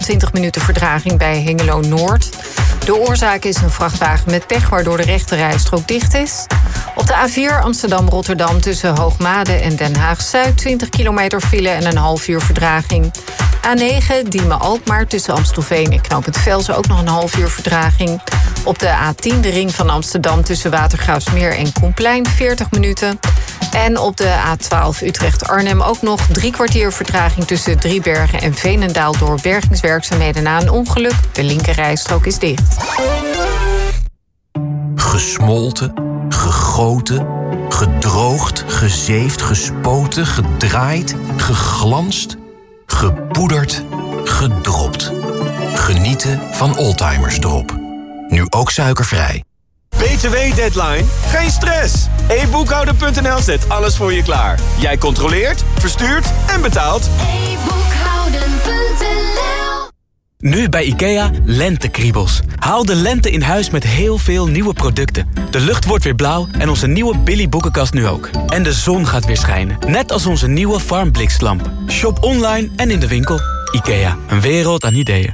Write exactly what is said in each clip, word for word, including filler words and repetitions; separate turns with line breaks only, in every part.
twintig minuten vertraging bij Hengelo-Noord. De oorzaak is een vrachtwagen met pech, waardoor de rechterrijstrook dicht is. Op de A vier Amsterdam-Rotterdam tussen Hoogmade en Den Haag-Zuid... twintig kilometer file en een half uur vertraging. A negen Diemen-Alkmaar tussen Amstelveen en Knooppunt Velzen ook nog een half uur vertraging. Op de A tien de ring van Amsterdam tussen Watergraafsmeer en Koenplein veertig minuten. En op de A twaalf Utrecht-Arnhem ook nog drie kwartier vertraging tussen Driebergen en Veenendaal door bergingswerkzaamheden na een ongeluk. De linkerrijstrook is dicht.
Gesmolten, gegoten, gedroogd, gezeefd, gespoten, gedraaid, geglanst, gepoederd, gedropt. Genieten van Oldtimers Drop. Nu ook suikervrij.
B T W-deadline? Geen stress! e boekhouden punt n l zet alles voor je klaar. Jij controleert, verstuurt en betaalt.
e boekhouden punt n l.
Nu bij IKEA lentekriebels. Haal de lente in huis met heel veel nieuwe producten. De lucht wordt weer blauw en onze nieuwe Billy boekenkast nu ook. En de zon gaat weer schijnen. Net als onze nieuwe Farmblinkslamp. Shop online en in de winkel. IKEA, een wereld aan ideeën.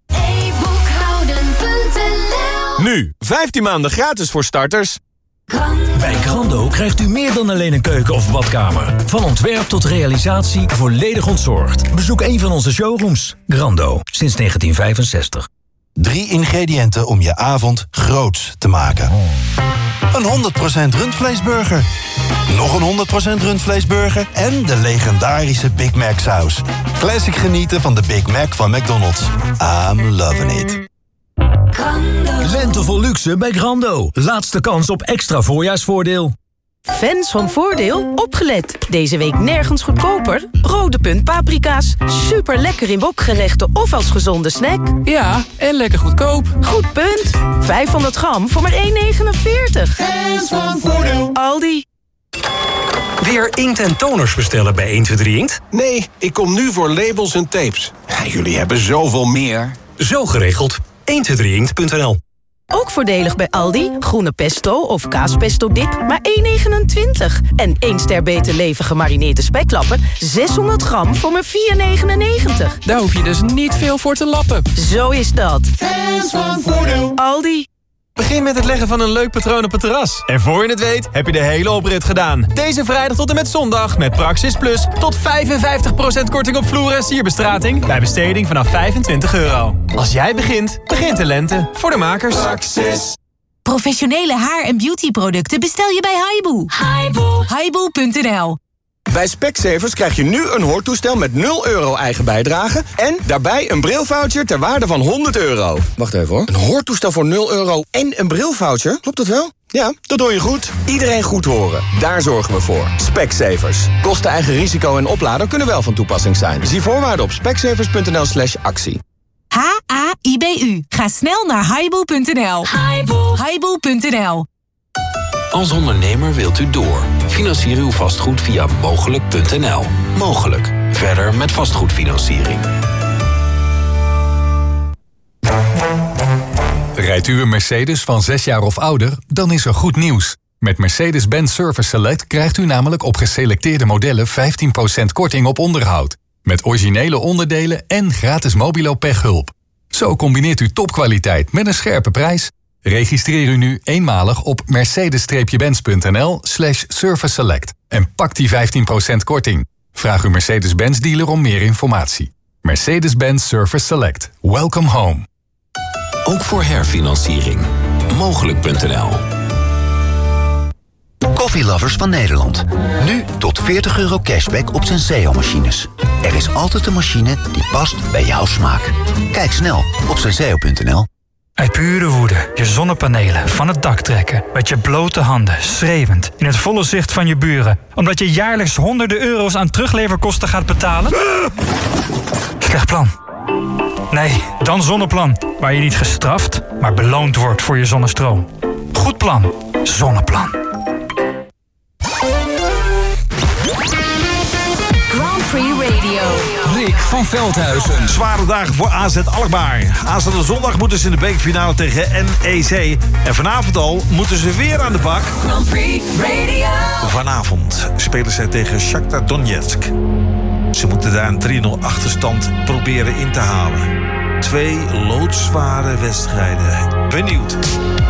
Nu, vijftien maanden gratis voor starters.
Bij Grando krijgt u meer dan alleen een keuken of badkamer. Van ontwerp tot realisatie volledig ontzorgd. Bezoek een van onze showrooms. Grando, sinds negentien vijfenzestig.
Drie ingrediënten om je avond groots te maken. Een honderd procent rundvleesburger. Nog een honderd procent rundvleesburger. En de legendarische Big Mac saus. Classic genieten van de Big Mac van McDonald's. I'm loving it.
Lente vol luxe bij Grando. Laatste kans op extra voorjaarsvoordeel.
Fans van Voordeel, opgelet. Deze week nergens goedkoper. Rode Punt paprika's. Super lekker in wokgerechten of als gezonde snack.
Ja, en lekker goedkoop.
Goed punt. vijfhonderd gram voor maar één negenenveertig.
Fans van Voordeel.
Aldi.
Weer inkt en toners bestellen bij één twee drie Inkt?
Nee, ik kom nu voor labels en tapes. Ja, jullie hebben zoveel meer.
Zo geregeld. één twee drie inkt punt n l.
Ook voordelig bij Aldi. Groene pesto of kaaspesto dip, maar één negenentwintig. En één ster beter leven gemarineerde spekklappen, zeshonderd gram voor maar vier negenennegentig.
Daar hoef je dus niet veel voor te lappen.
Zo is dat.
Fans van Voordeel.
Aldi.
Begin met het leggen van een leuk patroon op het terras. En voor je het weet, heb je de hele oprit gedaan. Deze vrijdag tot en met zondag met Praxis Plus tot vijfenvijftig procent korting op vloer- en sierbestrating bij besteding vanaf vijfentwintig euro. Als jij begint, begint de lente. Voor de makers.
Praxis.
Professionele haar- en beautyproducten bestel je bij Haibu.
Haibu.
Haibu punt n l.
Bij Specsavers krijg je nu een hoortoestel met nul euro eigen bijdrage en daarbij een brilvoucher ter waarde van honderd euro. Wacht even hoor. Een hoortoestel voor nul euro en een brilvoucher? Klopt dat wel? Ja, dat hoor je goed. Iedereen goed horen. Daar zorgen we voor. Specsavers. Kosten, eigen risico en oplader kunnen wel van toepassing zijn. Zie voorwaarden op specsavers punt n l slash actie.
H A I B U. Ga snel naar haibu punt n l.
Haibu.
haibu punt n l.
Als ondernemer wilt u door. Financier uw vastgoed via mogelijk punt n l. Mogelijk. Verder met vastgoedfinanciering.
Rijdt u een Mercedes van zes jaar of ouder? Dan is er goed nieuws. Met Mercedes-Benz Service Select krijgt u namelijk op geselecteerde modellen vijftien procent korting op onderhoud. Met originele onderdelen en gratis mobilo pechhulp. Zo combineert u topkwaliteit met een scherpe prijs. Registreer u nu eenmalig op mercedes-benz punt n l slash service select en pak die vijftien procent korting. Vraag uw Mercedes-Benz dealer om meer informatie. Mercedes-Benz Service Select. Welcome home.
Ook voor herfinanciering. mogelijk punt n l.
Coffeelovers van Nederland. Nu tot veertig euro cashback op Senseo-machines. Er is altijd een machine die past bij jouw smaak. Kijk snel op senseo punt n l.
Uit pure woede je zonnepanelen van het dak trekken. Met je blote handen, schreeuwend, in het volle zicht van je buren. Omdat je jaarlijks honderden euro's aan terugleverkosten gaat betalen? Slecht plan. Nee, dan Zonneplan. Waar je niet gestraft, maar beloond wordt voor je zonnestroom. Goed plan. Zonneplan.
Grand Prix Radio.
Rick van Veldhuizen.
Zware dagen voor A Z Alkmaar. Aanstaande zondag moeten ze in de bekerfinale tegen N E C. En vanavond al moeten ze weer aan de bak.
Grand Prix Radio.
Vanavond spelen zij tegen Shakhtar Donetsk. Ze moeten daar een drie nul achterstand proberen in te halen. twee loodzware wedstrijden. Benieuwd.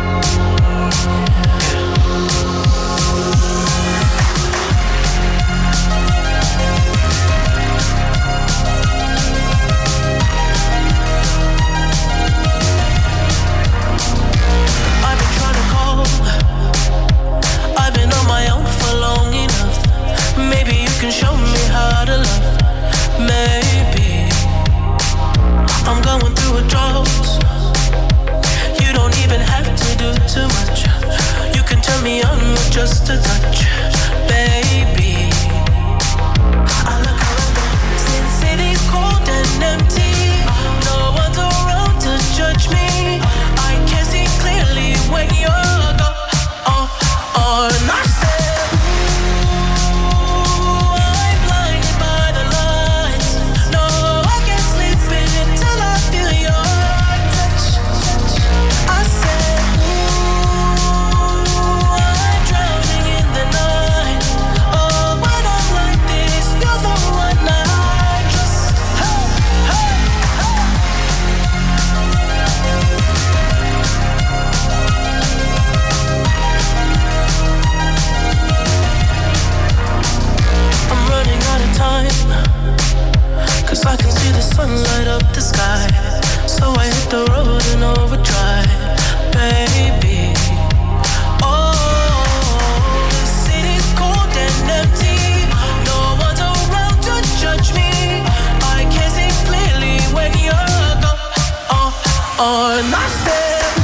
Can show me how to love. Maybe I'm going through a drought. You don't even have to do too much. You can turn me on with just a touch, baby. I look around, since city's cold and empty, no one's around to judge me. I can see clearly when you're gone. Oh, oh, and I say I can see the sun light up the sky, so I hit the road in overdrive, baby. Oh, the city's cold and empty, no one's around to judge me. I can see clearly when you're gone. Oh, oh, and I said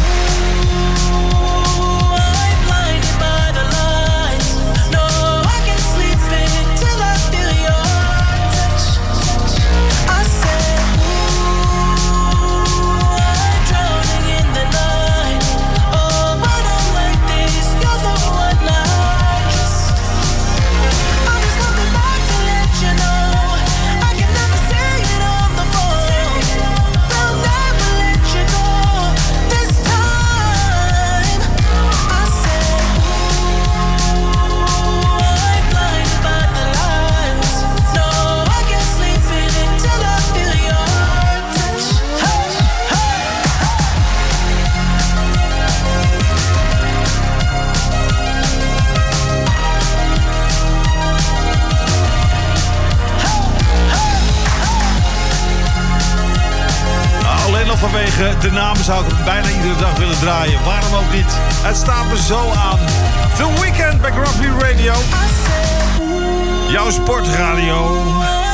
vanwege de namen zou ik hem bijna iedere dag willen draaien. Waarom ook niet? Het staat me zo aan. The Weeknd bij Grand Prix Radio. Jouw sportradio.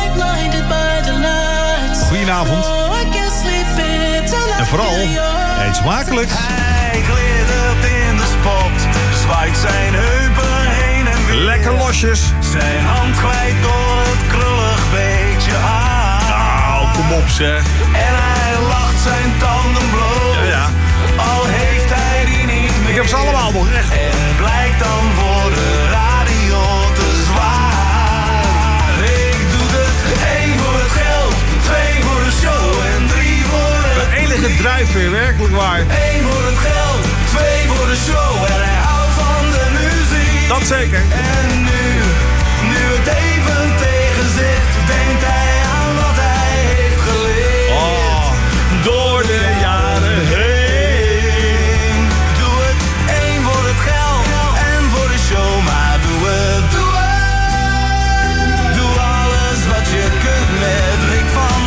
Goedenavond. En vooral, eet smakelijk.
Hij glittert in de spot, zwaait zijn heupen heen en weer.
Lekker losjes.
Zijn hand glijdt door het krullig beetje haar.
Nou, kom op zeg.
En hij lacht zijn tanden bloot.
Ja, ja.
Al heeft hij die niet meer.
Ik heb ze allemaal nog recht.
En het blijkt dan voor de radio te zwaar. Ik doe het één voor het geld, twee voor de show en drie voor het...
De enige drijfveer, werkelijk waar.
Eén voor het geld, twee voor de show en hij houdt van de muziek.
Dat zeker.
En nu, nu het even tegen zit, denkt hij aan wat hij heeft geleerd.
Oh, door de jaren heen.
Doe het één voor het geld en voor de show, maar doe het, doe het. Doe alles wat je kunt met Rick van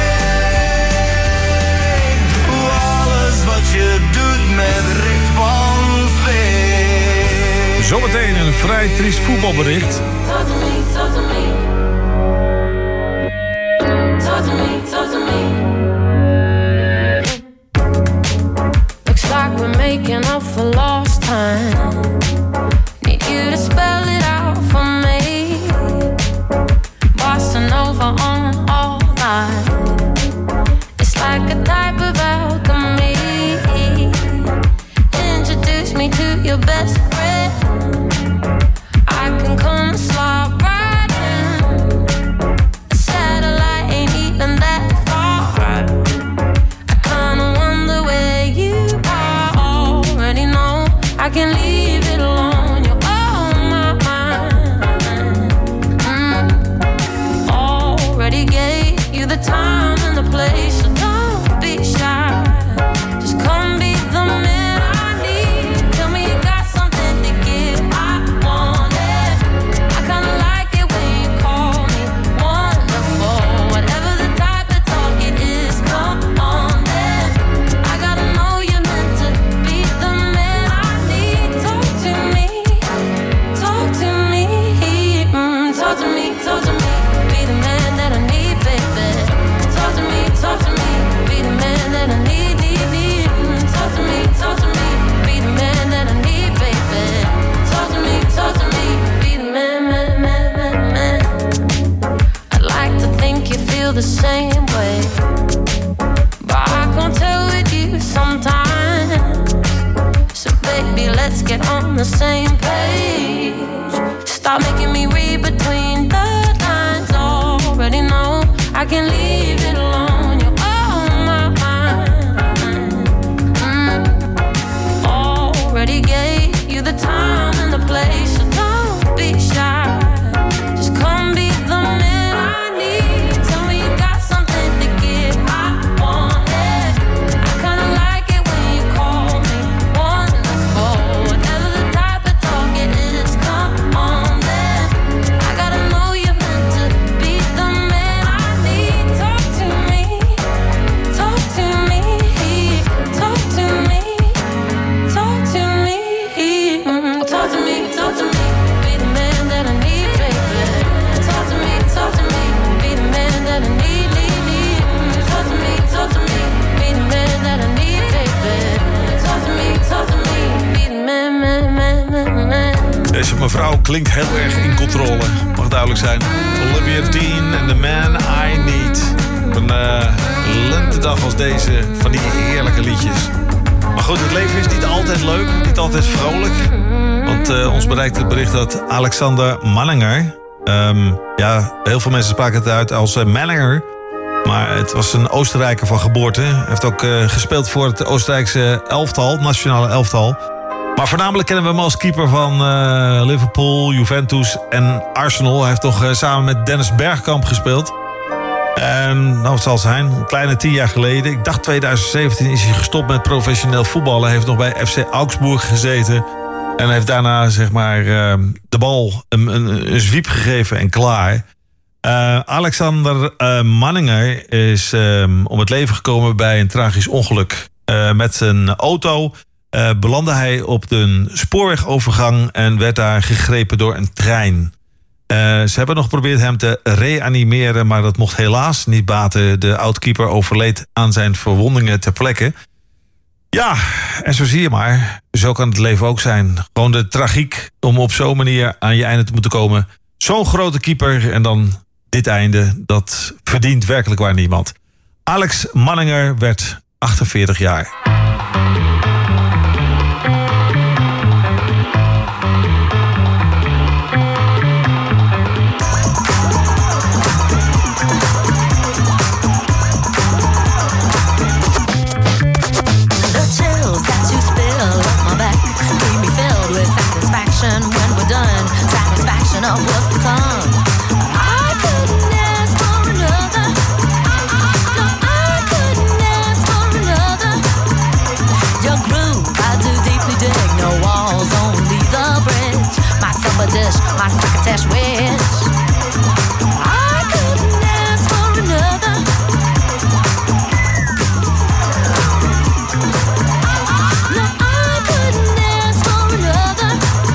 Veen. Doe alles wat je doet met Rick van Veen.
Zometeen een vrij triest voetbalbericht.
Talk to me, talk to me. Talk to me, talk to me. Looks like we're making up for lost time. Need you to spell it out for me. Bossa Nova on all night. It's like a type of alchemy. Introduce me to your best friend. I can come on the same page. Stop making me read between the lines. Already know I can leave it alone. You're on my mind. Mm. Already gave you the time and the place, so don't be shy. Just come be the man I need. Tell me you got something to give. I want it. I kinda like it when you call me wonderful. Never the type to talk, it is. Come on then. I gotta know you're meant to be the man I need. Talk to me, talk to me, talk to me, talk to me, mm, talk to me, talk to me. Be the man that I need, baby. Talk to me, talk to me. Be the man that I need, need, need. Mm, talk to me, talk to me. Be the man that I need, baby. Talk to me, talk to me. Be the man, man, man, man, man.
Deze mevrouw klinkt heel erg in controle, mag duidelijk zijn. Olivia Dean en The Man I Need. Op een uh, lentedag als deze, van die heerlijke liedjes. Maar goed, het leven is niet altijd leuk, niet altijd vrolijk. Want uh, ons bereikt het bericht dat Alexander Manninger... Um, ja, heel veel mensen spraken het uit als uh, Manninger. Maar het was een Oostenrijker van geboorte. Hij heeft ook uh, gespeeld voor het Oostenrijkse elftal, nationale elftal. Maar voornamelijk kennen we hem als keeper van uh, Liverpool, Juventus en Arsenal. Hij heeft toch uh, samen met Dennis Bergkamp gespeeld. En nou, wat zal het zijn? Een kleine tien jaar geleden. Ik dacht twintig zeventien is hij gestopt met professioneel voetballen. Hij heeft nog bij F C Augsburg gezeten. En heeft daarna zeg maar uh, de bal een, een, een zwiep gegeven en klaar. Uh, Alexander uh, Manninger is uh, om het leven gekomen bij een tragisch ongeluk. Uh, met zijn auto uh, belandde hij op een spoorwegovergang en werd daar gegrepen door een trein. Uh, ze hebben nog geprobeerd hem te reanimeren, maar dat mocht helaas niet baten. De oud-keeper overleed aan zijn verwondingen ter plekke. Ja, en zo zie je maar. Zo kan het leven ook zijn. Gewoon de tragiek om op zo'n manier aan je einde te moeten komen. Zo'n grote keeper en dan dit einde. Dat verdient werkelijk waar niemand. Alex Manninger werd achtenveertig jaar.
When we're done, satisfaction of what's to come. I couldn't ask for another. No, I couldn't ask for another. Your groove, I do deeply dig. No walls, only the bridge. My supper dish, my crocketesh wish. I couldn't ask for another. No, I couldn't ask for another.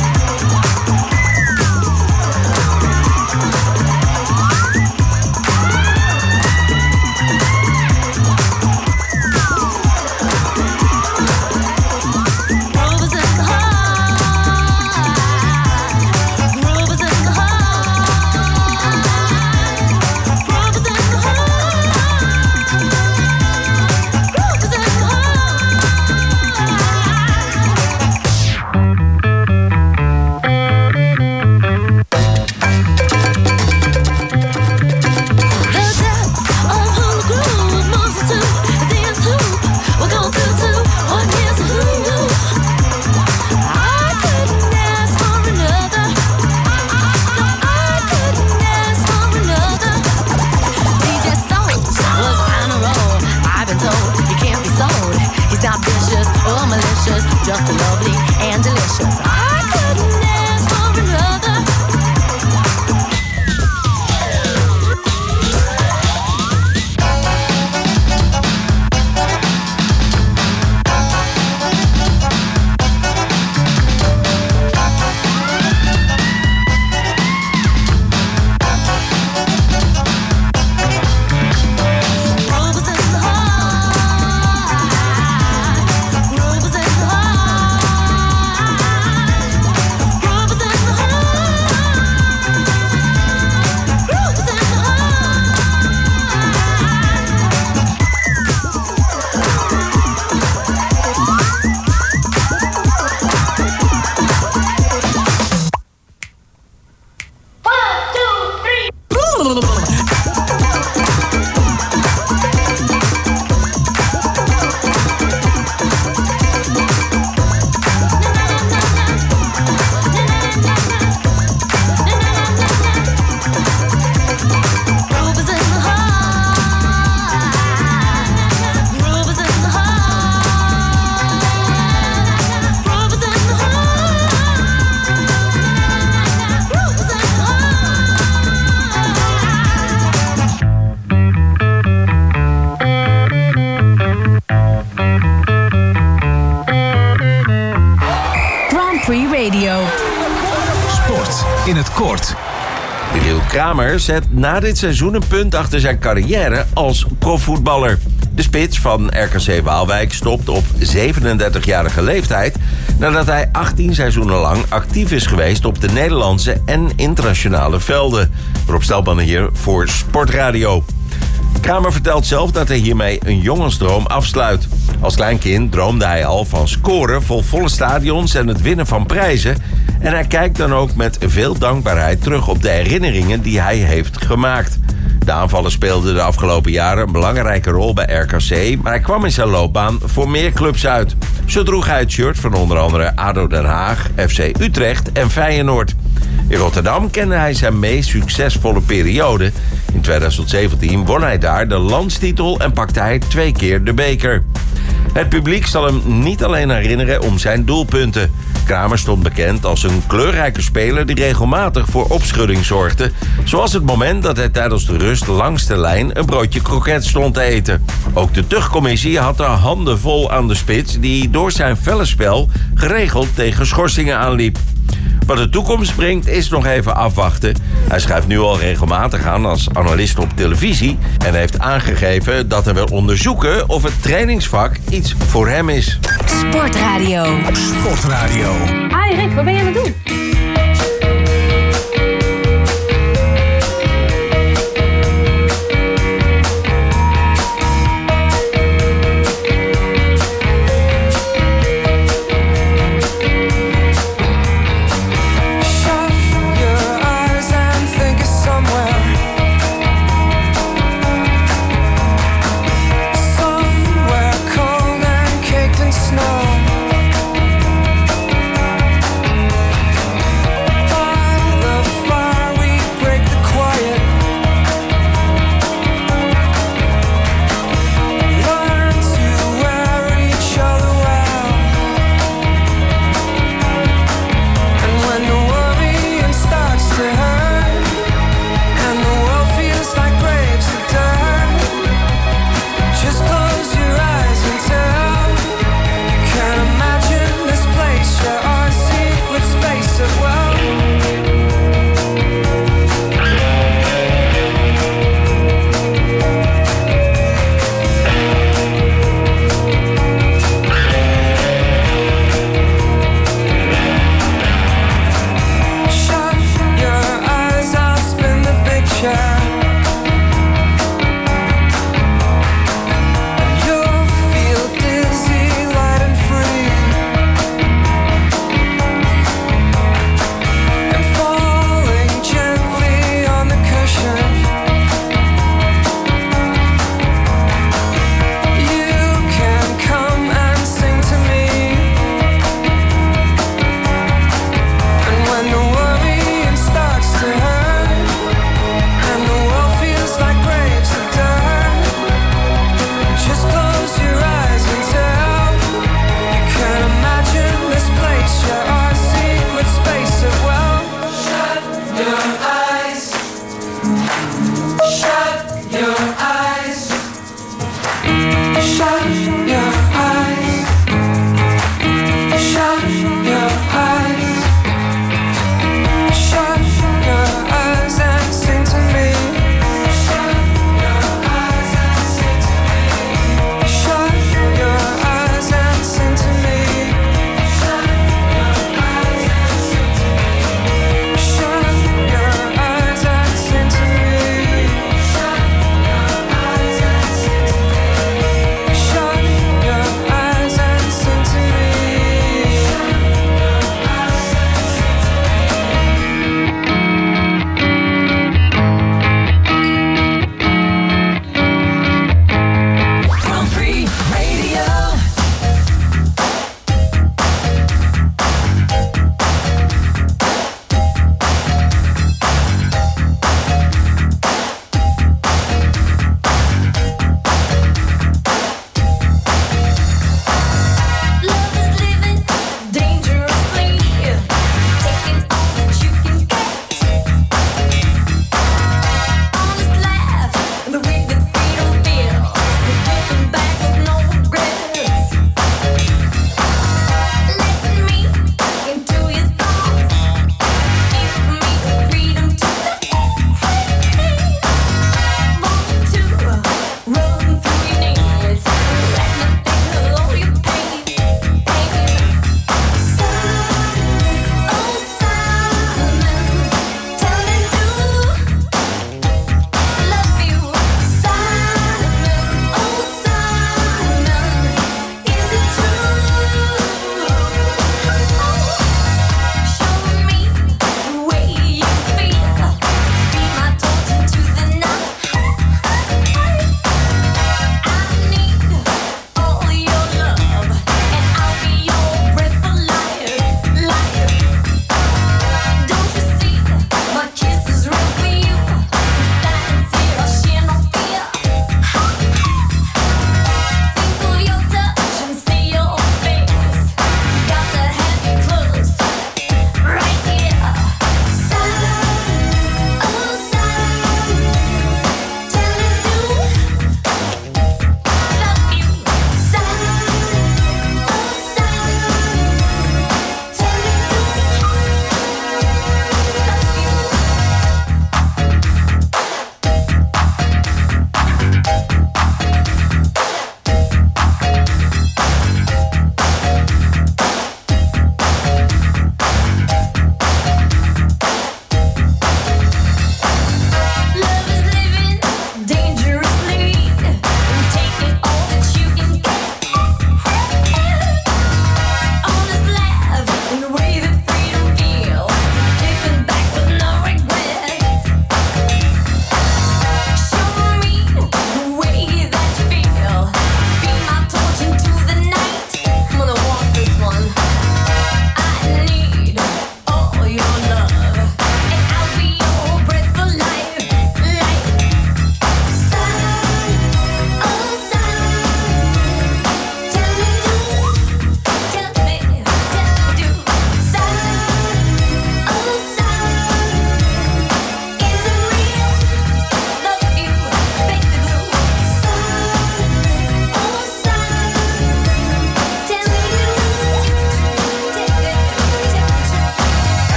Just lovely and delicious. I couldn't ask for another. Rovers in the heart.
in het kort.
Michiel Kramer zet na dit seizoen een punt achter zijn carrière als profvoetballer. De spits van R K C Waalwijk stopt op zevenendertigjarige leeftijd nadat hij achttien seizoenen lang actief is geweest op de Nederlandse en internationale velden. Rob Stelman hier voor Sportradio. Kramer vertelt zelf dat hij hiermee een jongensdroom afsluit. Als klein kind droomde hij al van scoren vol volle stadions en het winnen van prijzen. En hij kijkt dan ook met veel dankbaarheid terug op de herinneringen die hij heeft gemaakt. De aanvaller speelde de afgelopen jaren een belangrijke rol bij R K C... maar hij kwam in zijn loopbaan voor meer clubs uit. Zo droeg hij het shirt van onder andere A D O Den Haag, F C Utrecht en Feyenoord. In Rotterdam kende hij zijn meest succesvolle periode. In tweeduizend zeventien won hij daar de landstitel en pakte hij twee keer de beker. Het publiek zal hem niet alleen herinneren om zijn doelpunten. Kramer stond bekend als een kleurrijke speler die regelmatig voor opschudding zorgde. Zoals het moment dat hij tijdens de rust langs de lijn een broodje kroket stond te eten. Ook de tuchtcommissie had er handen vol aan de spits die door zijn felle spel geregeld tegen schorsingen aanliep. Wat de toekomst brengt is nog even afwachten. Hij schuift nu al regelmatig aan als analist op televisie en heeft aangegeven dat hij wil onderzoeken of het trainingsvak iets voor hem is.
Sportradio.
Sportradio.
Hi Rick, wat ben je aan het doen?
Snow.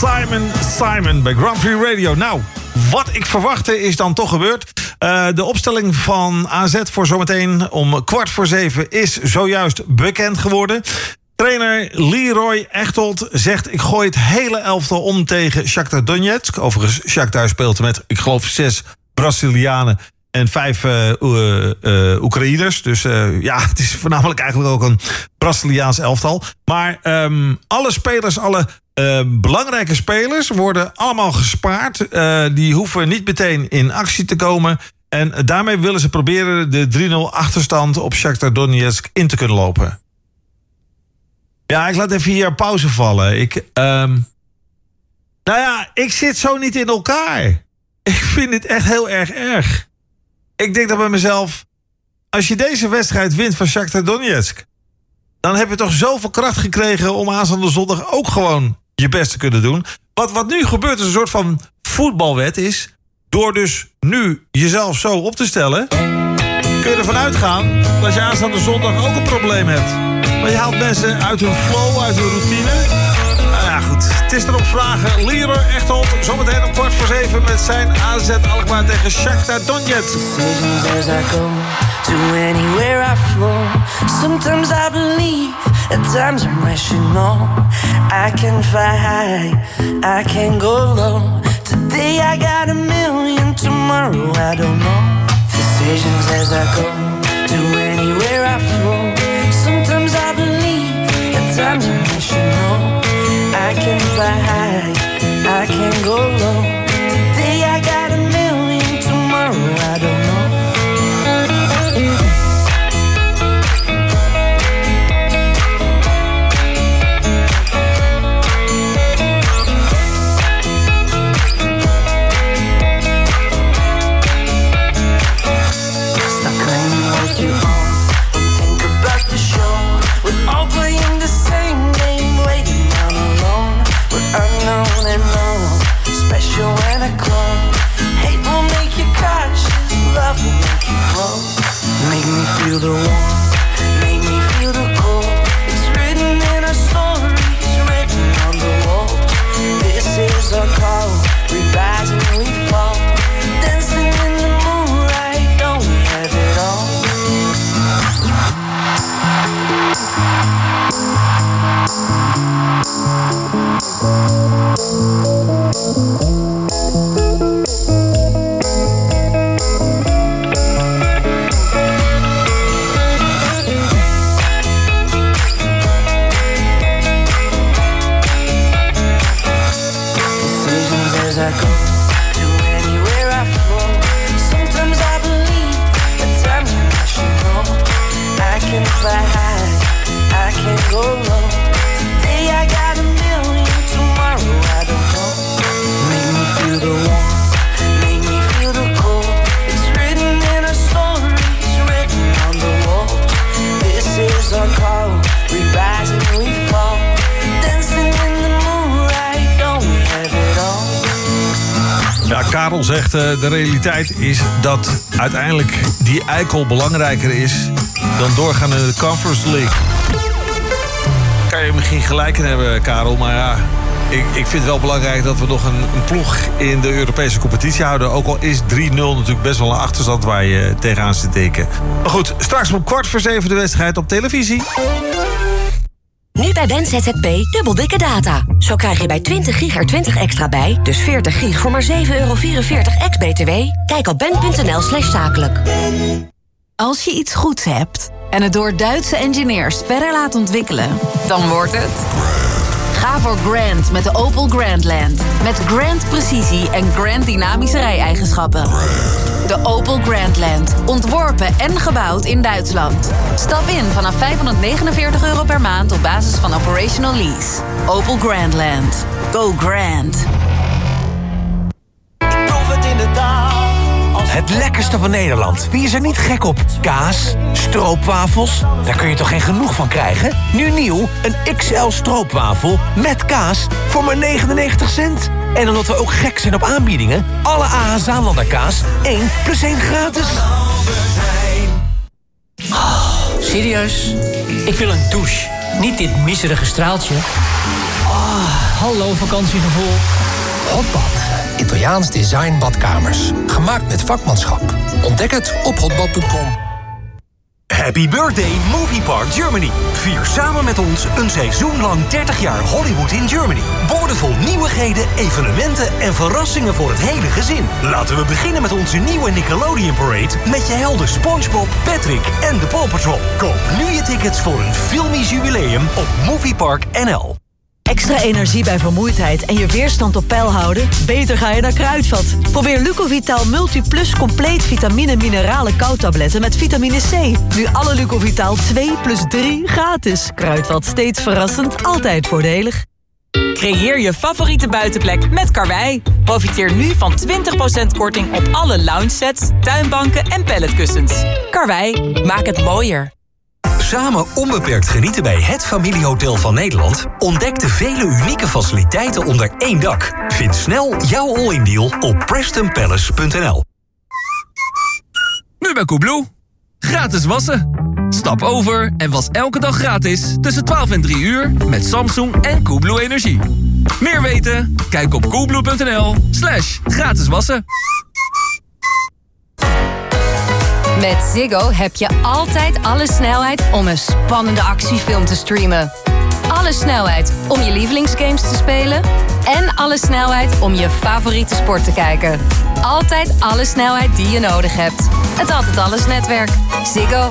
Simon Simon bij Grand Prix Radio. Nou, wat ik verwachtte is dan toch gebeurd. Uh, de opstelling van A Z voor zometeen om kwart voor zeven is zojuist bekend geworden. Trainer Leroy Echtold zegt: ik gooi het hele elftal om tegen Shakhtar Donetsk. Overigens, Shakhtar speelt met, ik geloof, zes Brazilianen en vijf uh, uh, uh, Oekraïners. Dus uh, ja, het is voornamelijk eigenlijk ook een Braziliaans elftal. Maar um, alle spelers, alle uh, belangrijke spelers worden allemaal gespaard. Uh, die hoeven niet meteen in actie te komen. En daarmee willen ze proberen de drie nul achterstand op Shakhtar Donetsk in te kunnen lopen. Ja, ik laat even hier pauze vallen. Ik, um, nou ja, ik zit zo niet in elkaar. Ik vind dit echt heel erg erg. Ik denk dan bij mezelf, als je deze wedstrijd wint van Shakhtar Donetsk, dan heb je toch zoveel kracht gekregen om aanstaande zondag ook gewoon je best te kunnen doen. Wat, wat nu gebeurt is een soort van voetbalwet is, door dus nu jezelf zo op te stellen, kun je ervan uitgaan dat je aanstaande zondag ook een probleem hebt. Maar je haalt mensen uit hun flow, uit hun routine. Nou ja, goed. Het is erop vragen. Leroy Echtold, zometeen om kwart voor zeven met zijn A Z Alkmaar tegen Shakhtar Donetsk.
As I go to anywhere I flow, sometimes I believe, at times I'm rational. I can fly high, I can go low. Today I got a million, tomorrow I don't know. Decisions as I go to anywhere I flow. Sometimes I believe, at times I'm rational. I can fly high, I can go low. Today I got a million, tomorrow I don't know. Stop claiming what you own and think about the show. We're all playing the same game, waiting down alone. We're unknown and known, special and a clone. Hate will make you cautious, love will make you grow. Make me feel the warmth, make me feel the cold. It's written in our stories, written on the walls. This is our call, we rise and we fall. Dancing in the moonlight, don't we have it all? As I go to anywhere I flow, sometimes I believe, at times I'm rational. I can fly high, I can go low. Today I got a million, tomorrow I don't know. Make me feel the warmth, make me feel the cold. It's written in our stories, written on the walls. This is our call, we rise and we fall. Dancing in the moonlight, don't we have it all?
Ja, Karel zegt, uh, de realiteit is dat uiteindelijk die eikel belangrijker is dan doorgaan in de Conference League. Kan je misschien gelijk in hebben, Karel, maar ja, ik, ik vind het wel belangrijk dat we nog een, een ploeg in de Europese competitie houden. Ook al is drie nul natuurlijk best wel een achterstand waar je tegenaan zit te tikken. Maar goed, straks om kwart voor zeven de wedstrijd op televisie.
Nu bij Ben Z Z P dubbel dikke data. Zo krijg je bij twintig gig er twintig extra bij, dus veertig gig voor maar zeven euro vierenveertig ex-B T W. Kijk op ben.nl slash zakelijk.
Als je iets goeds hebt en het door Duitse engineers verder laat ontwikkelen, dan wordt het... Ga voor Grand met de Opel Grandland. Met Grand precisie en Grand dynamische rij-eigenschappen. De Opel Grandland. Ontworpen en gebouwd in Duitsland. Stap in vanaf vijfhonderdnegenenveertig euro per maand op basis van operational lease. Opel Grandland. Go Grand.
Ik proef het inderdaad. Het lekkerste van Nederland. Wie is er niet gek op? Kaas, stroopwafels, daar kun je toch geen genoeg van krijgen? Nu nieuw, een X L stroopwafel met kaas voor maar negenennegentig cent. En omdat we ook gek zijn op aanbiedingen, alle A H Zaanlander kaas één plus één gratis.
Oh, serieus? Ik wil een douche.
Niet dit miserige straaltje. Oh, hallo vakantiegevoel.
Hotbad. Italiaans design badkamers. Gemaakt met vakmanschap. Ontdek het op hotbad punt com.
Happy birthday Movie Park Germany. Vier samen met ons een seizoen lang dertig jaar Hollywood in Germany. Boordevol nieuwigheden, evenementen en verrassingen voor het hele gezin. Laten we beginnen met onze nieuwe Nickelodeon Parade met je helden SpongeBob, Patrick en de Paw Patrol. Koop nu je tickets voor een filmisch jubileum op Moviepark N L.
Extra energie bij vermoeidheid en je weerstand op peil houden? Beter ga je naar Kruidvat. Probeer Lucovitaal Multiplus compleet vitamine mineralen koudtabletten met vitamine C. Nu alle Lucovitaal twee plus drie gratis. Kruidvat, steeds verrassend, altijd voordelig.
Creëer je favoriete buitenplek met Karwei. Profiteer nu van twintig procent korting op alle lounge sets, tuinbanken en palletkussens. Karwei, maak het mooier.
Samen onbeperkt genieten bij het familiehotel van Nederland. Ontdek de vele unieke faciliteiten onder één dak. Vind snel jouw all-in deal op preston palace punt n l.
Nu bij Coolblue. Gratis wassen. Stap over en was elke dag gratis tussen twaalf en drie uur met Samsung en Coolblue Energie. Meer weten? Kijk op coolblue punt n l slash gratis wassen.
Met Ziggo heb je altijd alle snelheid om een spannende actiefilm te streamen. Alle snelheid om je lievelingsgames te spelen. En alle snelheid om je favoriete sport te kijken. Altijd alle snelheid die je nodig hebt. Het Altijd Alles netwerk. Ziggo.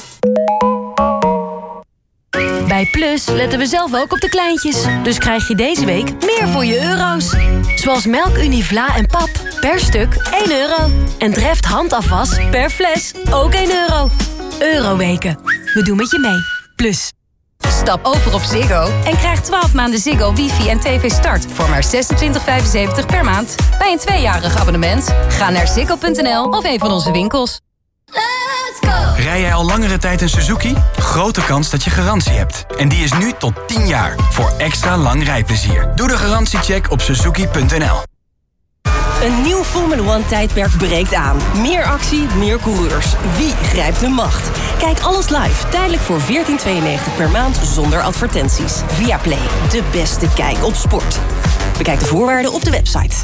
Bij Plus letten we zelf ook op de kleintjes. Dus krijg je deze week meer voor je euro's. Zoals melk Univla en pap. Per stuk één euro. En Dreft handafwas per fles ook één euro. Euroweken. We doen met je mee. Plus.
Stap over op Ziggo en krijg twaalf maanden Ziggo, wifi en tv start voor maar zesentwintig vijfenzeventig per maand. Bij een tweejarig abonnement. Ga naar ziggo punt n l of een van onze winkels.
Rij jij al langere tijd een Suzuki? Grote kans dat je garantie hebt. En die is nu tot tien jaar. Voor extra lang rijplezier. Doe de garantiecheck op suzuki punt n l.
Een nieuw Formula One tijdperk breekt aan. Meer actie, meer coureurs. Wie grijpt de macht? Kijk alles live, tijdelijk voor veertien tweeënnegentig per maand zonder advertenties. Viaplay, de beste kijk op sport. Bekijk de voorwaarden op de website.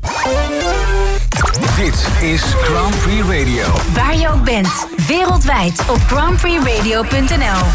Dit is Grand Prix Radio.
Waar je ook bent, wereldwijd op grand prix radio punt n l.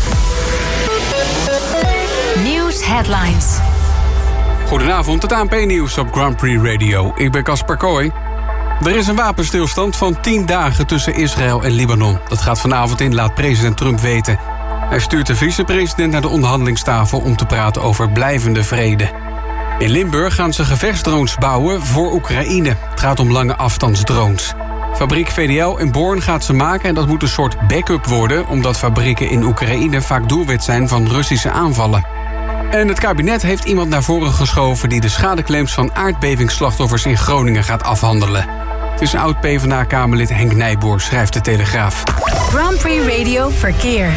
Nieuws headlines.
Goedenavond, het A N P-nieuws op Grand Prix Radio. Ik ben Casper Kooi. Er is een wapenstilstand van tien dagen tussen Israël en Libanon. Dat gaat vanavond in, laat president Trump weten. Hij stuurt de vicepresident naar de onderhandelingstafel om te praten over blijvende vrede. In Limburg gaan ze gevechtsdrones bouwen voor Oekraïne. Het gaat om lange afstandsdrones. Fabriek V D L in Born gaat ze maken en dat moet een soort backup worden, omdat fabrieken in Oekraïne vaak doelwit zijn van Russische aanvallen. En het kabinet heeft iemand naar voren geschoven die de schadeclaims van aardbevingsslachtoffers in Groningen gaat afhandelen. Het is een oud PvdA-kamerlid Henk Nijboer, schrijft de Telegraaf.
Grand Prix Radio Verkeer.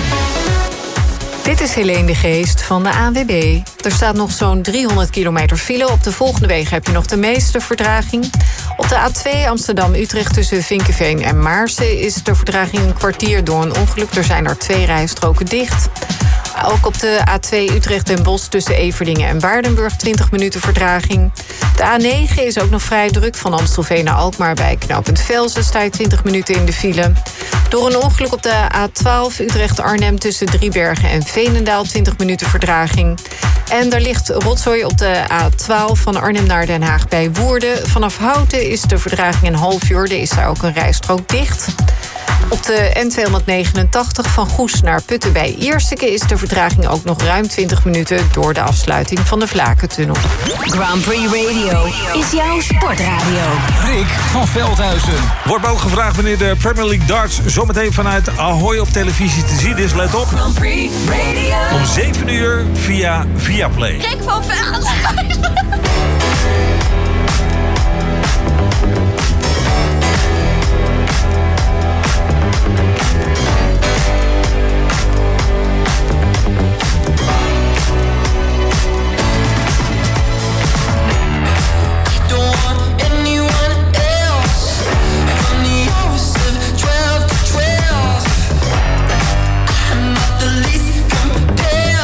Dit is Helene de Geest van de A N W B. Er staat nog zo'n driehonderd kilometer file. Op de volgende wegen heb je nog de meeste vertraging. Op de A twee Amsterdam-Utrecht tussen Vinkeveen en Maarsen is de vertraging een kwartier door een ongeluk. Er zijn er twee rijstroken dicht. Ook op de A twee Utrecht en Bosch tussen Everdingen en Waardenburg twintig minuten vertraging. De A negen is ook nog vrij druk van Amstelveen naar Alkmaar. Bij knooppunt Velzen sta je twintig minuten in de file. Door een ongeluk op de A twaalf Utrecht-Arnhem tussen Driebergen en Veenendaal twintig minuten vertraging. En er ligt rotzooi op de A twaalf van Arnhem naar Den Haag bij Woerden. Vanaf Houten is de vertraging een half uur. Er is daar ook een rijstrook dicht. Op de N tweehonderdnegenentachtig van Goes naar Putten bij Ierseke is de vertraging ook nog ruim twintig minuten door de afsluiting van de Vlakentunnel.
Grand Prix Radio is jouw sportradio.
Rick van Veldhuizen.
Wordt me ook gevraagd wanneer de Premier League darts zometeen vanuit Ahoy op televisie te zien is. Let op.
Grand Prix Radio.
Om zeven uur via Viaplay.
Rick van Veldhuizen.
Twelve to twelve, I'm not the least compared.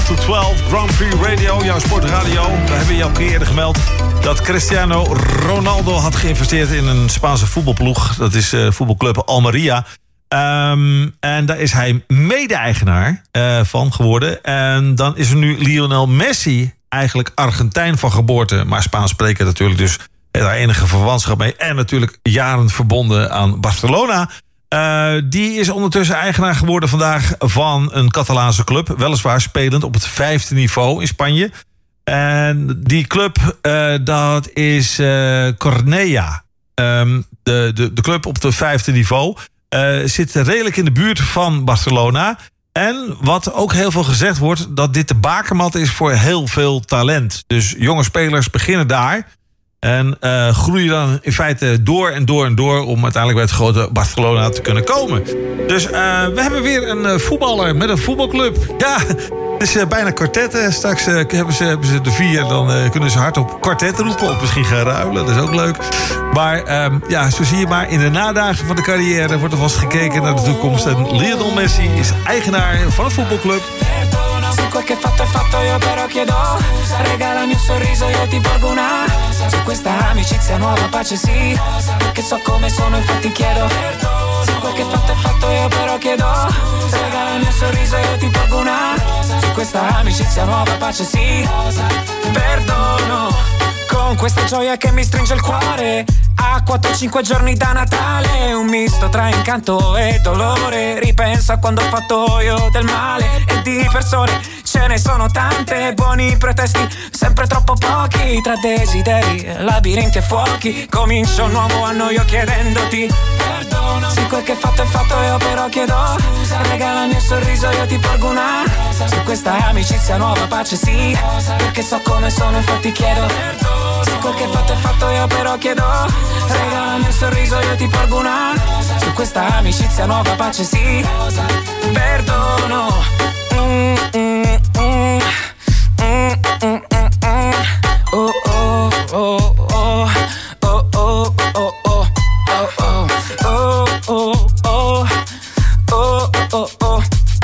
to twaalf, Grand Prix Radio, jouw sportradio. We hebben je al een keer eerder gemeld dat Cristiano Ronaldo had geïnvesteerd in een Spaanse voetbalploeg. Dat is uh, voetbalclub Almeria. Um, en daar is hij mede-eigenaar uh, van geworden. En dan is er nu Lionel Messi, eigenlijk Argentijn van geboorte, maar Spaans spreken natuurlijk, dus daar enige verwantschap mee. En natuurlijk jaren verbonden aan Barcelona. Uh, die is ondertussen eigenaar geworden vandaag van een Catalaanse club. Weliswaar spelend op het vijfde niveau in Spanje. En die club, uh, dat is uh, Cornellà. Um, de, de, de club op het vijfde niveau uh, zit redelijk in de buurt van Barcelona. En wat ook heel veel gezegd wordt, dat dit de bakermat is voor heel veel talent. Dus jonge spelers beginnen daar. En uh, groeien dan in feite door en door en door om uiteindelijk bij het grote Barcelona te kunnen komen. Dus uh, we hebben weer een uh, voetballer met een voetbalclub. Ja, het is uh, bijna kwartetten. Straks uh, hebben, ze, hebben ze de vier, dan uh, kunnen ze hardop kwartet roepen. Of misschien gaan ruilen, dat is ook leuk. Maar um, ja, zo zie je maar, in de nadagen van de carrière wordt er vast gekeken naar de toekomst. En Lionel Messi is eigenaar van een voetbalclub.
Se quel che fatto è fatto io però chiedo regalami un sorriso io ti porgo una su questa amicizia nuova pace sì perché so come sono infatti chiedo se quel che fatto è fatto io però chiedo regalami un sorriso io ti porgo una su questa amicizia nuova pace sì perdono con questa gioia che mi stringe il cuore a quattro cinque giorni da Natale un misto tra incanto e dolore ripenso a quando ho fatto io del male e di persone ce ne sono tante buoni pretesti sempre troppo pochi tra desideri labirinti e fuochi comincio un nuovo anno io chiedendoti perdono se quel che fatto è fatto io però chiedo regalami un sorriso io ti porgo una su questa amicizia nuova pace sì perché so come sono infatti chiedo perdono se quel che fatto è fatto io però chiedo regalami un sorriso io ti porgo una su questa amicizia nuova pace sì perdono mm, mm, mm, mm, mm, mm. Oh, oh, oh, oh, oh, oh, oh, oh, oh, oh, oh, oh, oh, oh, oh,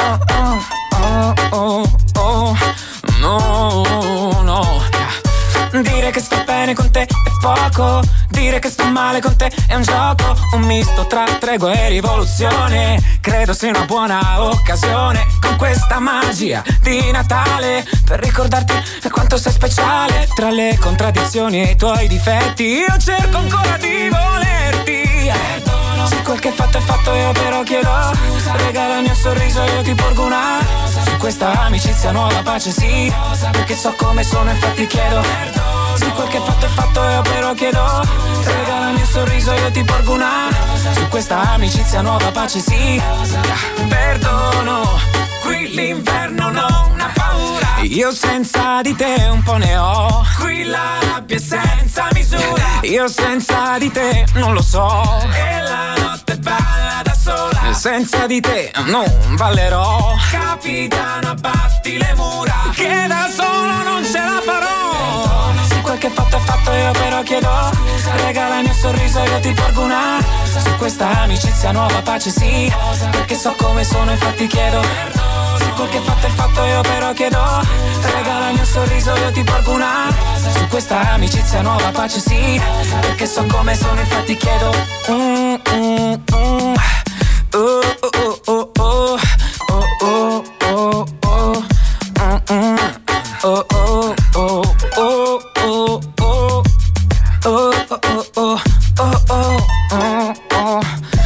oh, oh, no, no. Dire che sto bene con te è poco, dire che sto male con te è un gioco, un misto tra tregua e rivoluzione. Credo sia una buona occasione con questa magia di Natale per ricordarti quanto sei speciale. Tra le contraddizioni e i tuoi difetti io cerco ancora di volerti. Perdono. Se quel che fatto è fatto io però chiedo regalami un sorriso io ti porgo una su questa amicizia nuova pace sì perché so come sono infatti chiedo perdono. Se quel che fatto è fatto io però chiedo regalami un sorriso io ti porgo una su questa amicizia nuova pace sì perdono. Qui l'inverno non ha paura io senza di te un po' ne ho qui la rabbia è senza misura io senza di te non lo so e la notte balla da sola senza di te non ballerò capitano abbatti le mura che da solo non ce la farò se quel che fatto è fatto io però chiedo regalami un sorriso io ti porgo una su questa amicizia nuova pace sì perché so come sono infatti chiedo se quel che fatto è fatto io però chiedo regalami un sorriso io ti porgo una su questa amicizia nuova pace sì perché so come sono infatti chiedo mm, mm, mm. Oh, oh, oh, oh, oh, oh, oh, oh, mm, mm. Oh, oh, oh, oh, oh, oh, oh, oh, oh, oh, oh, oh, oh.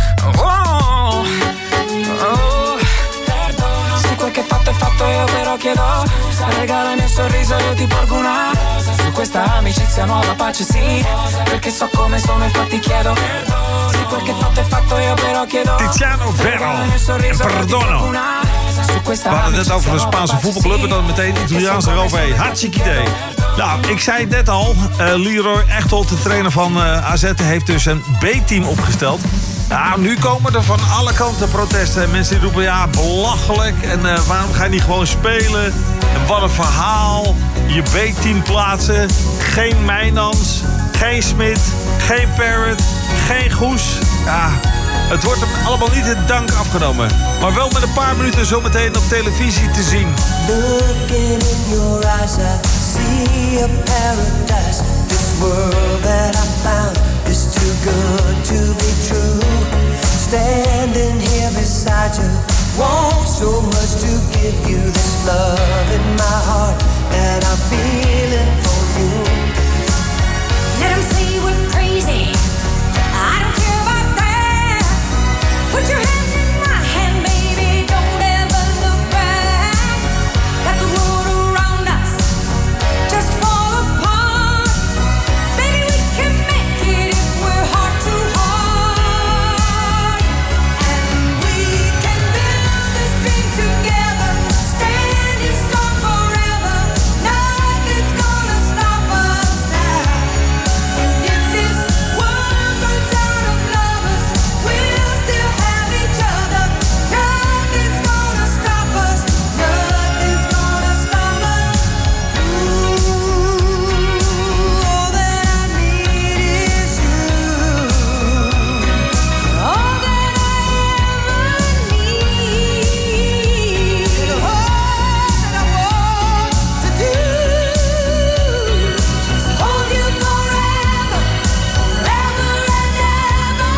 Se quel che fatto è fatto io però chiedo regalami un sorriso io ti porgo una su questa amicizia nuova pace sì perché so come sono infatti chiedo se quel che fatto è fatto io però chiedo
Tiziano Ferro en Perdono. We hadden het net over de Spaanse voetbalclub en dan meteen Italiaans eroverheen. Hartstikke idee. Nou, ik zei het net al. Uh, Leroy Echthold, de trainer van uh, A Z, heeft dus een B-team opgesteld. Nou, nu komen er van alle kanten protesten. Mensen die roepen, ja, belachelijk. En uh, waarom ga je niet gewoon spelen? En wat een verhaal. Je B-team plaatsen. Geen Mijnans. Geen Smit. Geen Parrot. Geen Goes. Ja, Het wordt hem allemaal niet in dank afgenomen. Maar wel met een paar minuten zometeen op televisie te zien.
Looking in your eyes, I see a paradise. This world that I found is too good to be true. Standing here beside you, want so much to give you this love in my heart that I'm feeling for you.
Let 'em say we're crazy. I don't care about that. Put your hand in my hand, baby. Don't ever look back. Got the world around us, just fall apart. Baby, we can make it if we're heart to heart. And we can build this dream together. Standing strong forever. Nothing's gonna stop us now. And if this world runs out of lovers, we'll still have each other. Nothing's gonna stop us. Nothing's gonna stop us. Ooh, all that I need is you. All that I ever need. All that I want to do is hold you forever, forever and ever.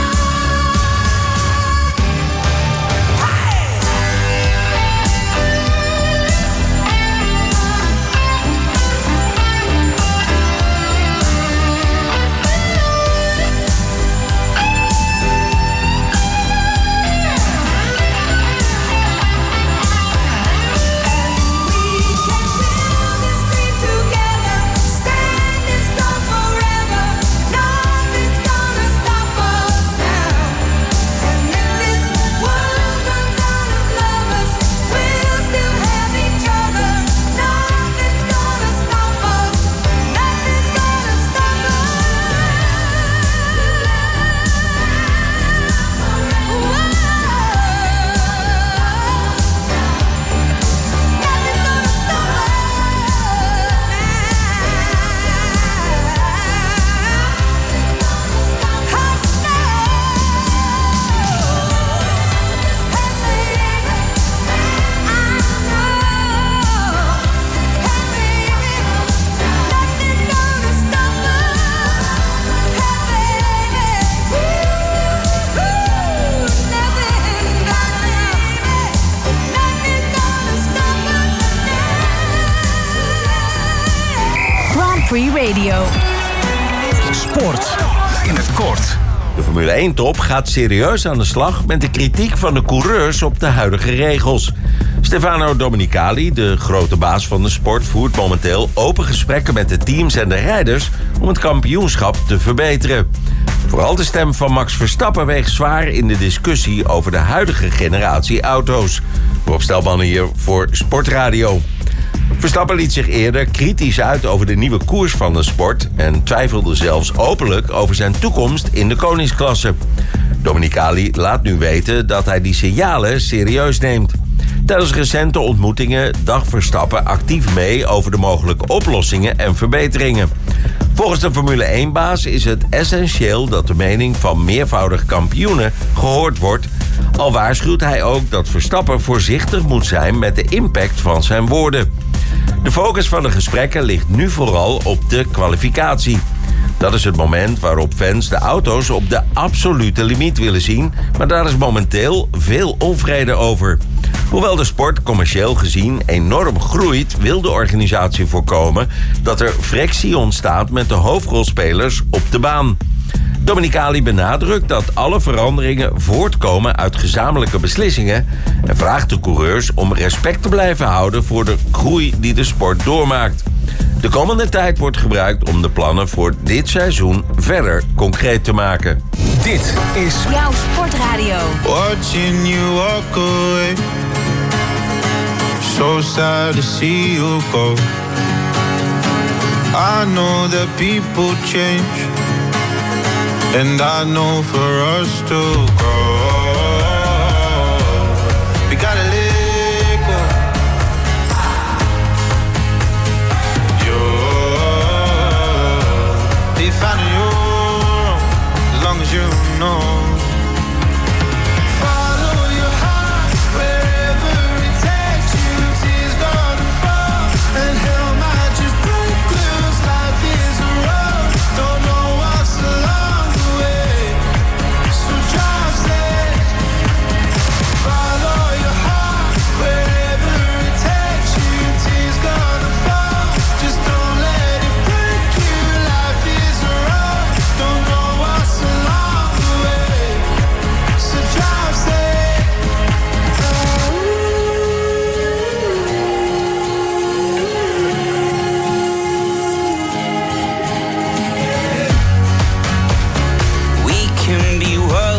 Together, standing strong forever. Nothing's gonna stop us now. And if this world runs out of lovers, we'll still have each other. Nothing's gonna stop us. Nothing's gonna stop
Grand Prix Radio.
Sport in het kort. De Formule één-top gaat serieus aan de slag met de kritiek van de coureurs op de huidige regels. Stefano Domenicali, de grote baas van de sport, voert momenteel open gesprekken met de teams en de rijders om het kampioenschap te verbeteren. Vooral de stem van Max Verstappen weegt zwaar in de discussie over de huidige generatie auto's. Rob Stelman hier voor Sportradio. Verstappen liet zich eerder kritisch uit over de nieuwe koers van de sport en twijfelde zelfs openlijk over zijn toekomst in de koningsklasse. Domenicali laat nu weten dat hij die signalen serieus neemt. Tijdens recente ontmoetingen dacht Verstappen actief mee over de mogelijke oplossingen en verbeteringen. Volgens de Formule één-baas is het essentieel dat de mening van meervoudig kampioenen gehoord wordt. Al waarschuwt hij ook dat Verstappen voorzichtig moet zijn met de impact van zijn woorden. De focus van de gesprekken ligt nu vooral op de kwalificatie. Dat is het moment waarop fans de auto's op de absolute limiet willen zien, maar daar is momenteel veel onvrede over. Hoewel de sport commercieel gezien enorm groeit, wil de organisatie voorkomen dat er frictie ontstaat met de hoofdrolspelers op de baan. Domenicali benadrukt dat alle veranderingen voortkomen uit gezamenlijke beslissingen en vraagt de coureurs om respect te blijven houden voor de groei die de sport doormaakt. De komende tijd wordt gebruikt om de plannen voor dit seizoen verder concreet te maken.
Dit is jouw Sportradio.
Watching you walk away. So sad to see you go. I know that people change. And I know for us to grow, we gotta let go. You're, they find you're wrong, as long as you know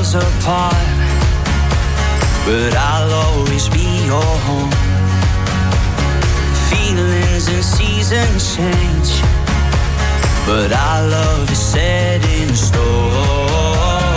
miles apart, but I'll always be your home. Feelings and seasons change, but our love is set in stone.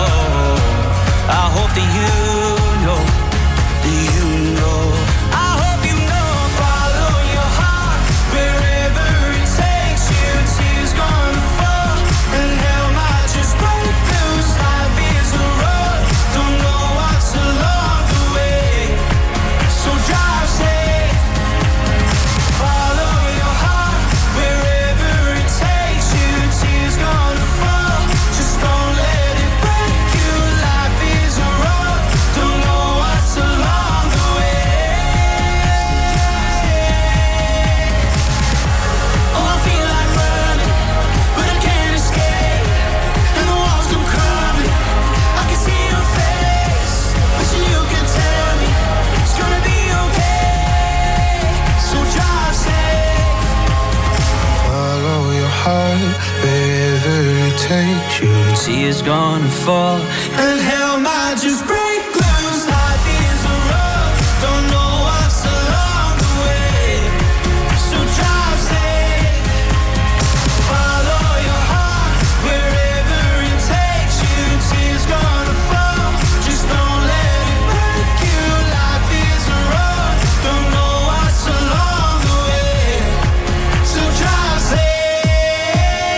I hope that you know, that you know. I hope you know, follow your heart wherever it takes you. Tears gonna fall and hell might just break loose. Life is a road, don't know what's along the way, so drive safe. Follow your heart wherever it takes you. Tears gonna fall, just don't let it break you. Life is a road, don't know what's along the way. Oh, I feel like running, but I can't escape, and the walls come crumbling. I can see your face, wishing you could tell me it's gonna be okay, so drive safe. Follow your heart wherever it takes you. Tears gonna fall and hell might just break loose. Life is a road, don't know what's along the way, so drive safe. Follow your heart wherever it takes you. Tears gonna fall, just don't let it break you. Life is a road, don't know what's along the way, so drive safe.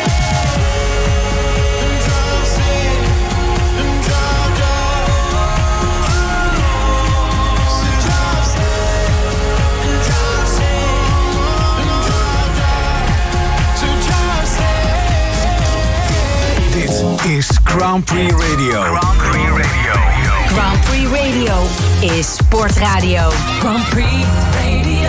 Drive safe, and drive, drive. So drive safe, and drive safe, and drive, drive. So drive safe.
Dit is Grand Prix Radio. Grand Prix Radio.
Grand Prix Radio is sportradio.
Grand Prix Radio.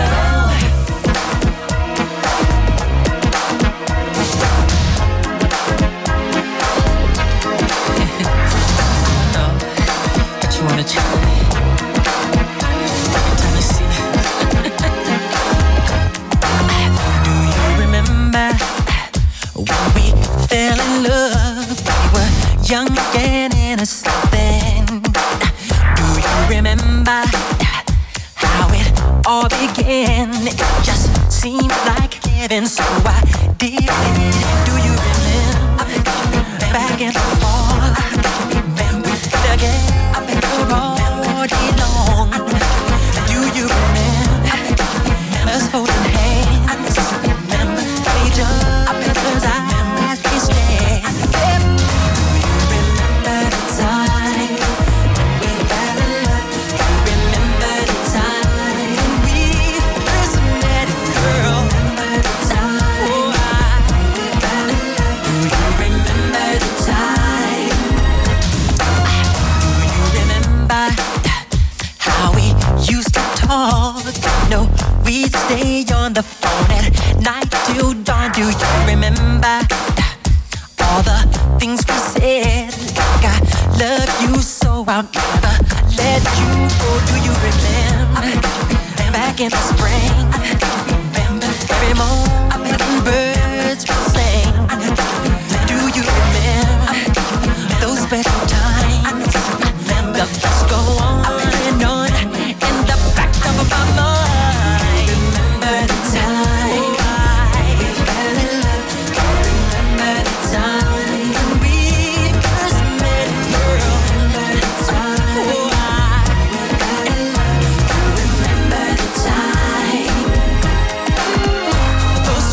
But you wanna try? Let me see.
Do you remember when we fell in love? We were young and innocent then. Do you remember how it all began? It just seemed like heaven, so I did it. Do you remember back in the fall? We together all day long. Do you remember us holding hands? Remember each other's eyes we stand. Do you remember the time we fell in love? Do you remember the time we first met, girl? Remember the time we fell in love? Do you remember the time? Do you remember how we used to talk? No, we'd stay on the phone at night till dawn. Do you remember all the things we said? Like I love you so I'll never let you go. Do you remember back in the spring? Remember every morning birds will sing. Do you remember those special times? The thoughts go on and on in the back of my mind. Remember the time we fell in love? Remember the time we first met, girl? Remember the time we fell in love? Remember the time? Those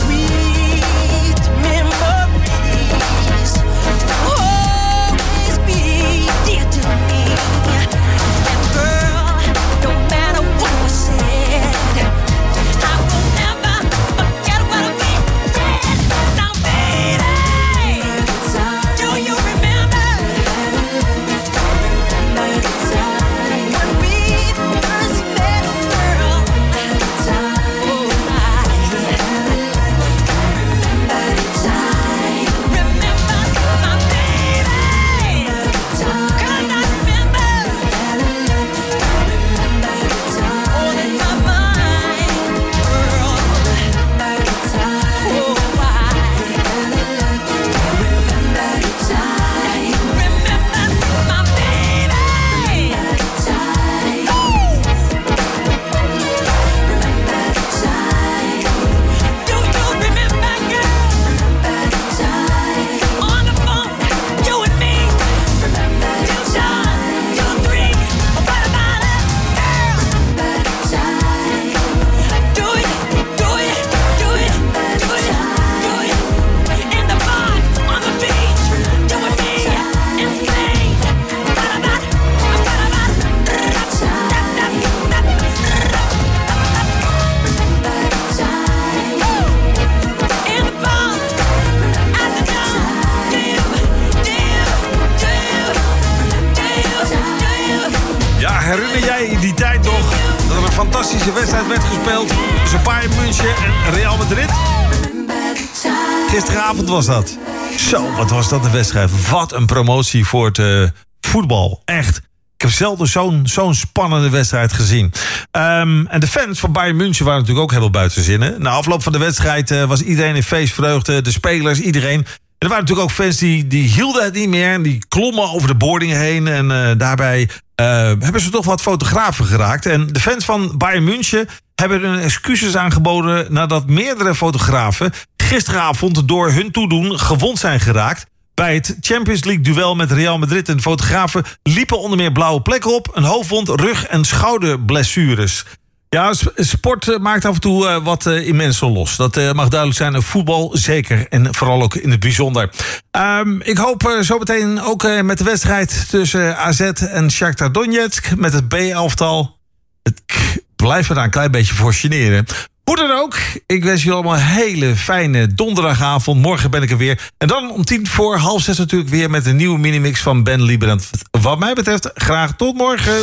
Deze wedstrijd werd gespeeld tussen Bayern München en Real Madrid. Gisteravond was dat. Zo, wat was dat een wedstrijd. Wat een promotie voor het uh, voetbal. Echt. Ik heb zelden zo'n zo'n spannende wedstrijd gezien. Um, en de fans van Bayern München waren natuurlijk ook helemaal buiten zinnen. Na afloop van de wedstrijd uh, was iedereen in feestvreugde. De spelers, iedereen. En er waren natuurlijk ook fans die, die hielden het niet meer. En die klommen over de boarding heen. En uh, daarbij uh, hebben ze toch wat fotografen geraakt. En de fans van Bayern München hebben hun excuses aangeboden nadat meerdere fotografen gisteravond door hun toedoen gewond zijn geraakt bij het Champions League duel met Real Madrid. En de fotografen liepen onder meer blauwe plekken op, een hoofdwond, rug- en schouderblessures. Ja, sport maakt af en toe uh, wat uh, in mensen los. Dat uh, mag duidelijk zijn. Voetbal zeker. En vooral ook in het bijzonder. Um, ik hoop uh, zo meteen ook uh, met de wedstrijd tussen A Z en Shakhtar Donetsk met het B-elftal. Het blijft me daar een klein beetje voor generen. Hoe dan ook, ik wens jullie allemaal een hele fijne donderdagavond. Morgen ben ik er weer. En dan om tien voor half zes natuurlijk weer met een nieuwe minimix van Ben Lieberand. Wat mij betreft, graag tot morgen.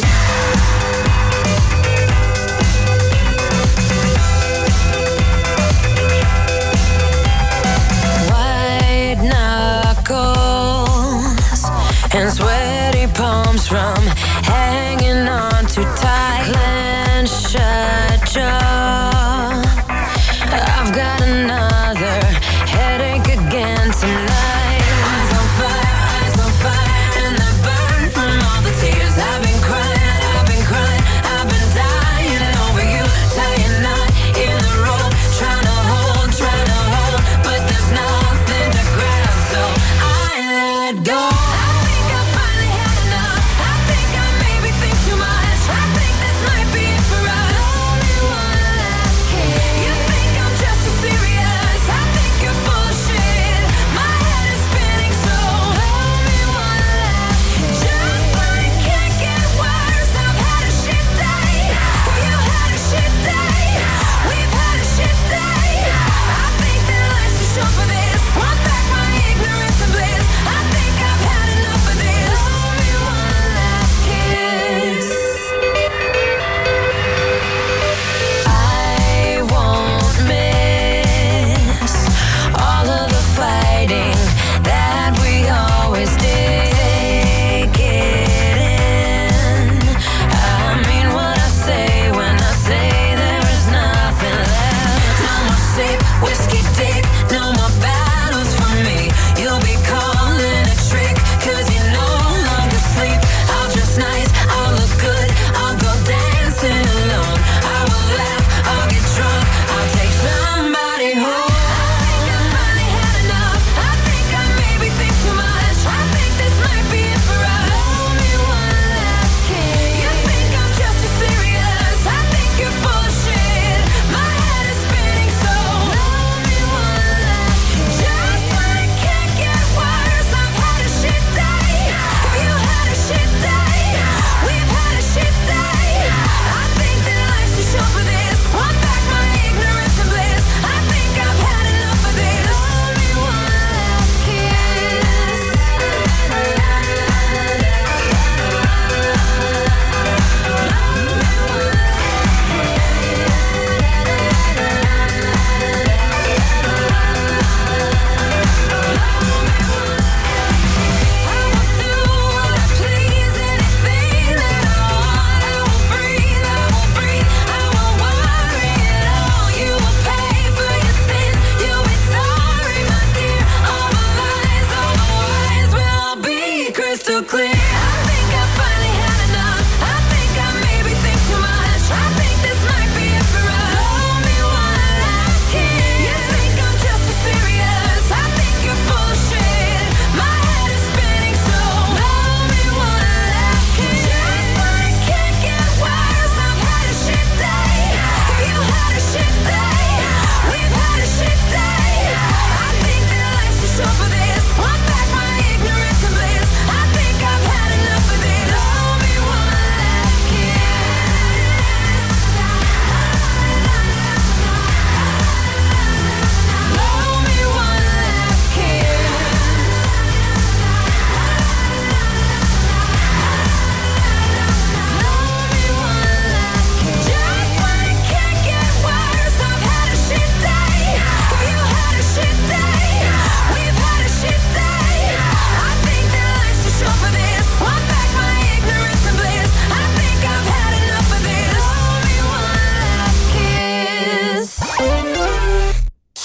White knuckles and sweaty palms from hanging on too tight. Clenched shut jaw. I've got another headache again tonight. Eyes on fire, eyes on fire, and I burn from all the tears I've been crying, I've been crying.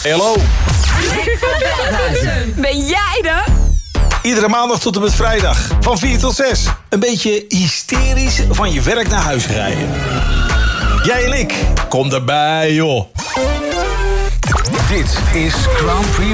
Hey, hallo.
Ben jij de?
Iedere maandag tot en met vrijdag. Van vier tot zes. Een beetje hysterisch van je werk naar huis rijden. Jij en ik. Kom erbij, joh.
Dit is Grand Prix